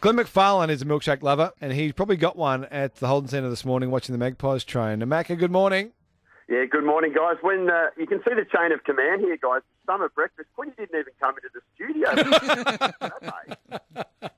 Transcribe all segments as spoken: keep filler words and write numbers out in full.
Glenn McFarlane is a milkshake lover, and he's probably got one at the Holden Centre this morning watching the Magpies train. Now, Macca, good morning. Yeah, good morning, guys. When uh, you can see the chain of command here, guys. Summer breakfast. When you didn't even come into the studio.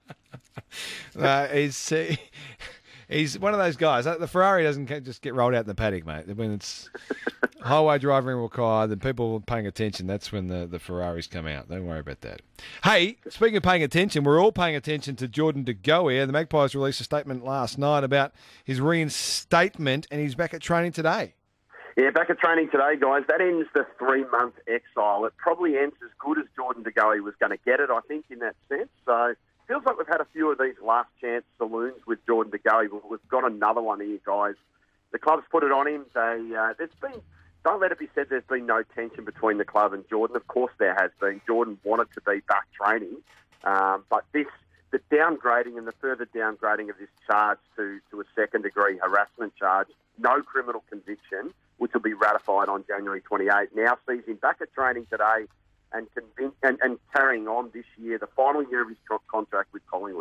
uh, he's uh, he's one of those guys. The Ferrari doesn't just get rolled out in the paddock, mate. When it's highway driving required, then people are paying attention. That's when the, the Ferraris come out. Don't worry about that. Hey, speaking of paying attention, we're all paying attention to Jordan De Goey. The Magpies released a statement last night about his reinstatement, and he's back at training today. Yeah, back at training today, guys. That ends the three-month exile. It probably ends as good as Jordan De Goey was going to get it, I think, in that sense. So it feels like we've had a few of these last-chance saloons with Jordan De Goey, but we've got another one here, guys. The club's put it on him. They, uh, there's been, don't let it be said there's been no tension between the club and Jordan. Of course there has been. Jordan wanted to be back training. Um, but this, the downgrading and the further downgrading of this charge to, to a second-degree harassment charge, no criminal conviction, which will be ratified on January twenty-eighth, now sees him back at training today and, convince, and, and carrying on this year, the final year of his contract with Collingwood.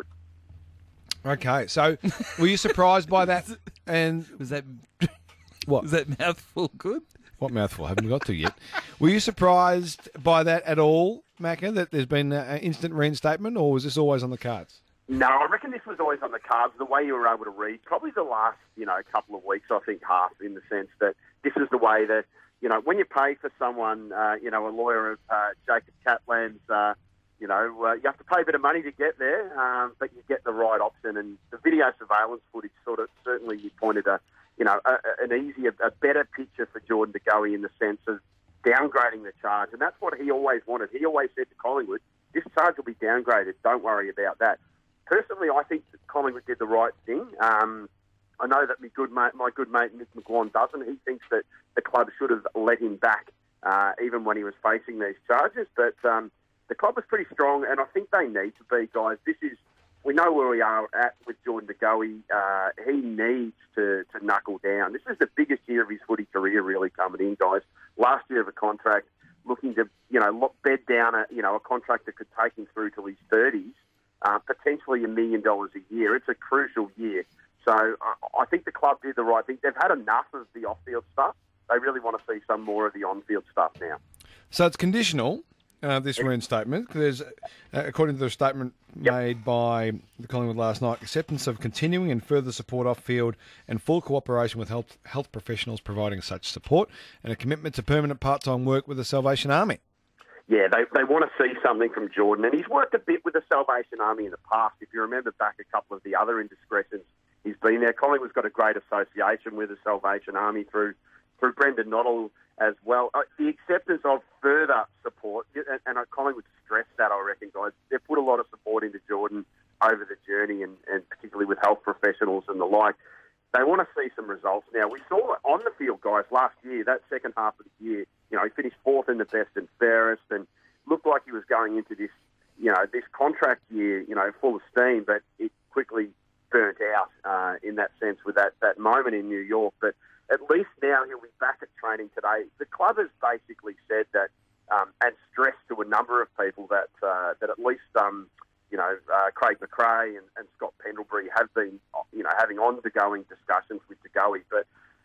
Okay, so were you surprised by that? And was that what? Was that mouthful good? What mouthful? I haven't got to yet. Were you surprised by that at all, Macca, that there's been an instant reinstatement, or was this always on the cards? No, I reckon this was always on the cards. The way you were able to read, probably the last, you know, couple of weeks, I think half, in the sense that this is the way that, you know, when you pay for someone, uh, you know, a lawyer of uh, Jacob Kaplan's, uh, you know, uh, you have to pay a bit of money to get there, um, but you get the right option. And the video surveillance footage sort of certainly you pointed a, you know, a, an easier, a better picture for Jordan De Goey in the sense of downgrading the charge. And that's what he always wanted. He always said to Collingwood, this charge will be downgraded. Don't worry about that. Personally, I think that Collingwood did the right thing. Um, I know that my good mate, my good mate Nick McGuan doesn't. He thinks that the club should have let him back, uh, even when he was facing these charges. But um, the club was pretty strong, and I think they need to be, guys. This is we know where we are at with Jordan De Goey. Uh, he needs to, to knuckle down. This is the biggest year of his footy career, really coming in, guys. Last year of a contract, looking to you know bed down a you know a contract that could take him through to his thirties. Uh, potentially a million dollars a year. It's a crucial year. So uh, I think the club did the right thing. They've had enough of the off-field stuff. They really want to see some more of the on-field stuff now. So it's conditional, uh, this reinstatement, because uh, according to the statement yep. made by the Collingwood last night, acceptance of continuing and further support off-field and full cooperation with health, health professionals providing such support, and a commitment to permanent part-time work with the Salvation Army. Yeah, they they want to see something from Jordan. And he's worked a bit with the Salvation Army in the past. If you remember back a couple of the other indiscretions, he's been there. Collingwood's got a great association with the Salvation Army through through Brendan Noddle as well. Uh, the acceptance of further support, and, and Collingwood stressed that, I reckon, guys. They've put a lot of support into Jordan over the journey, and, and particularly with health professionals and the like. They want to see some results now. We saw it on the field, guys, last year, that second half of the year. You know, he finished fourth in the best and fairest and looked like he was going into this, you know, this contract year, you know, full of steam, but it quickly burnt out uh, in that sense with that, that moment in New York. But at least now he'll be back at training today. The club has basically said that um, and stressed to a number of people that uh, that at least, um, you know, uh, Craig McRae and, and Scott Pendlebury have been, you know, having ongoing discussions with De Goey. But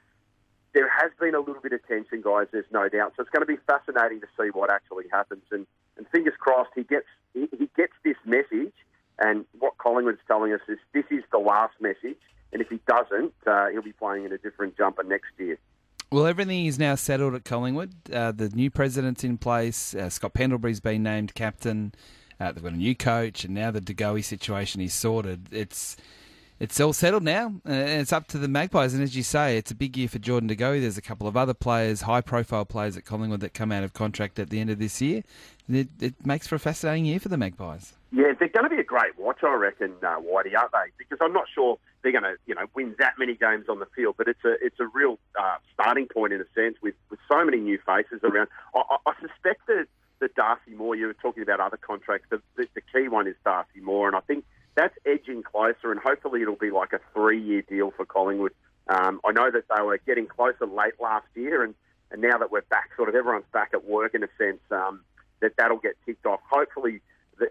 there has been a little bit of tension, guys, there's no doubt. So it's going to be fascinating to see what actually happens. And, and fingers crossed he gets he, he gets this message. And what Collingwood's telling us is this is the last message. And if he doesn't, uh, he'll be playing in a different jumper next year. Well, everything is now settled at Collingwood. Uh, the new president's in place. Uh, Scott Pendlebury's been named captain. Uh, they've got a new coach. And now the De Goey situation is sorted. It's... It's all settled now, and it's up to the Magpies. And as you say, it's a big year for Jordan De Goey. There's a couple of other players, high-profile players at Collingwood that come out of contract at the end of this year. It, it makes for a fascinating year for the Magpies. Yeah, they're going to be a great watch, I reckon, uh, Whitey, aren't they? Because I'm not sure they're going to, you know, win that many games on the field, but it's a it's a real uh, starting point in a sense with, with so many new faces around. I, I, I suspect that, that Darcy Moore, you were talking about other contracts, the, the, the key one is Darcy Moore, and I think that's edging closer, and hopefully it'll be like a three-year deal for Collingwood. Um, I know that they were getting closer late last year, and, and now that we're back, sort of everyone's back at work in a sense, um, that that'll get ticked off. Hopefully, the, the, the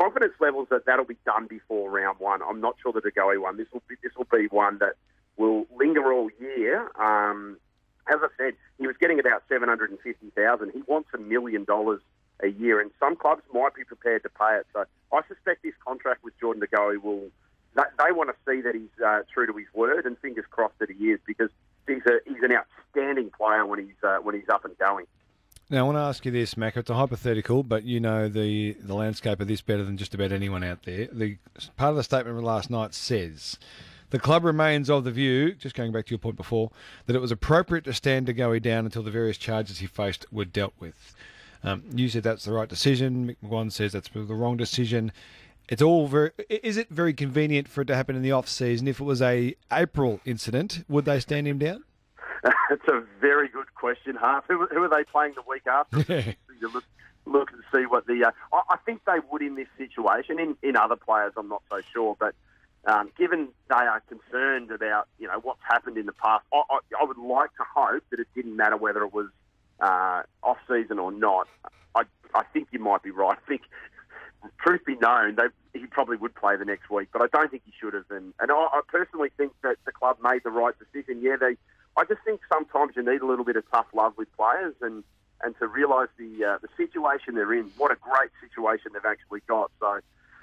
confidence levels that that'll be done before round one. I'm not sure the De Goey one. This will be this will be one that will linger all year. Um, as I said, he was getting about seven hundred and fifty thousand. He wants a million dollars a year, and some clubs might be prepared to pay it. So I suspect this contract with Jordan De Goey will. They, they want to see that he's uh, true to his word, and fingers crossed that he is, because he's a he's an outstanding player when he's uh, when he's up and going. Now, I want to ask you this, Mac. It's a hypothetical, but you know the, the landscape of this better than just about anyone out there. The part of the statement from last night says, the club remains of the view, just going back to your point before, that it was appropriate to stand De Goey down until the various charges he faced were dealt with. Um, you said that's the right decision. Mick McGuan says that's the wrong decision. It's all very. Is it very convenient for it to happen in the off season? If it was a April incident, would they stand him down? It's a very good question, Harp. Who, who are they playing the week after? You look, look and see what the. Uh, I, I think they would in this situation. In, in other players, I'm not so sure. But um, given they are concerned about you know what's happened in the past, I, I, I would like to hope that it didn't matter whether it was uh, off season or not. I I think you might be right. I think. Truth be known, they, he probably would play the next week, but I don't think he should have. And, and I, I personally think that the club made the right decision. Yeah, they. I just think sometimes you need a little bit of tough love with players, and, and to realise the uh, the situation they're in. What a great situation they've actually got. So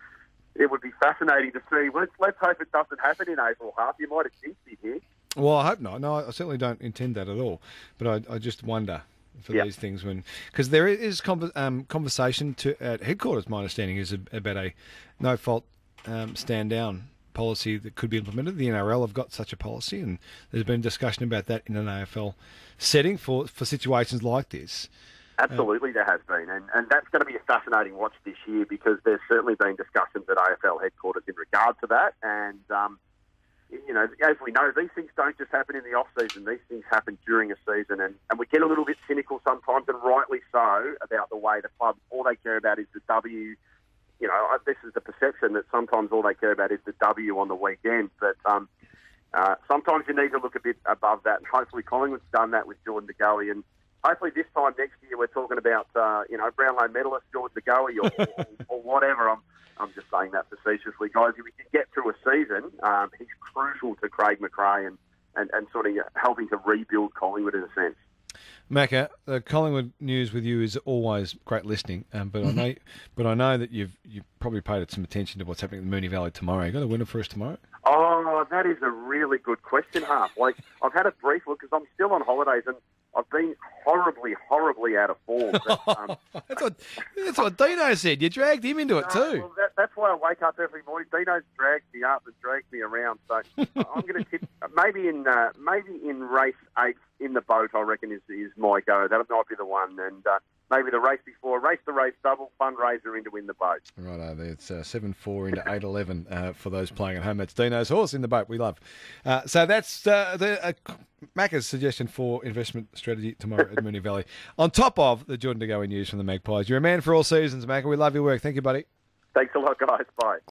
it would be fascinating to see. Let's let's hope it doesn't happen in April, Half. You might have jinxed it here. Well, I hope not. No, I certainly don't intend that at all. But I, I just wonder. For yep. these things, when because there is con- um, conversation to at headquarters. My understanding is a, about a no fault um, stand down policy that could be implemented. The N R L have got such a policy, and there's been discussion about that in an A F L setting for, for situations like this. Absolutely, uh, there has been, and and that's going to be a fascinating watch this year, because there's certainly been discussions at A F L headquarters in regard to that, and. Um, You know, as we know, these things don't just happen in the off-season. These things happen during a season, and, and we get a little bit cynical sometimes, and rightly so, about the way the club, all they care about is the W. You know, this is the perception that sometimes all they care about is the W on the weekend. But um, uh, sometimes you need to look a bit above that, and hopefully Collingwood's done that with Jordan De Goey, and hopefully this time next year we're talking about, uh, you know, Brownlow medalist Jordan De Goey or, or, or whatever. I'm, I'm just saying that facetiously, guys. If we can get through a season, um, he's crucial to Craig McRae and, and, and sort of helping to rebuild Collingwood in a sense. Macca, the Collingwood news with you is always great listening, um, but I know, but I know that you've you probably paid some attention to what's happening in Moonee Valley tomorrow. You got a winner for us tomorrow? Oh, that is a really good question, Half. Like, I've had a brief look because I'm still on holidays and I've been horribly, horribly out of form. But, um, that's what that's what Dino said. You dragged him into it too. Uh, well, that, that's why I wake up every morning. Dino's dragged me up and drags me around. So I'm going to tip maybe in uh, maybe in race eight in the boat. I reckon is is my go. That might be the one. And uh, maybe the race before, race the race double fundraiser in to win the boat. Right over there. It's uh, seven four into eight eleven uh, for those playing at home. That's Dino's horse in the boat. We love. Uh, so that's uh, the. Uh, Macca's suggestion for investment strategy tomorrow at Moonee Valley. On top of the Jordan De Goey news from the Magpies. You're a man for all seasons, Macca. We love your work. Thank you, buddy. Thanks a lot, guys. Bye.